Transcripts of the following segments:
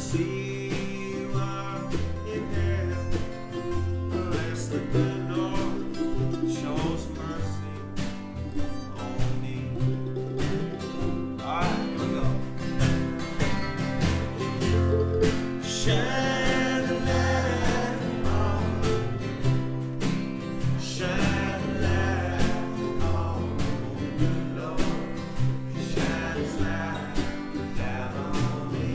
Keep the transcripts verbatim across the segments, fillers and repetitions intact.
see you are in hell, unless the good Lord shows mercy on me. Alright, here we go. Shine a light on me. Shine a light on me, good Lord. Shine His light down on me.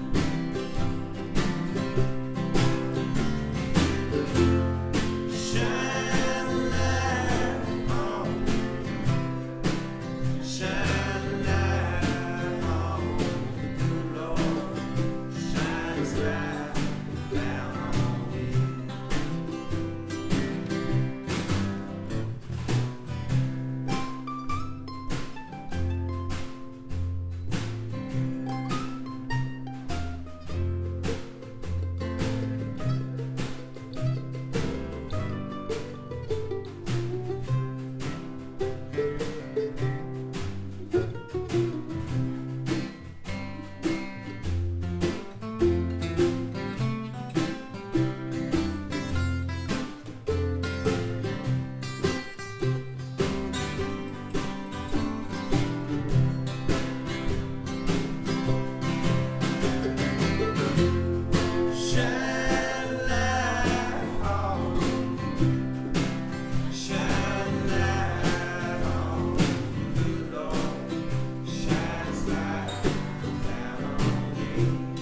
Shine a light on me. Shine a light on me, good Lord. Shine His light down on me. Shine a light on me. Shine a light on me, good Lord. Shine His light down on me.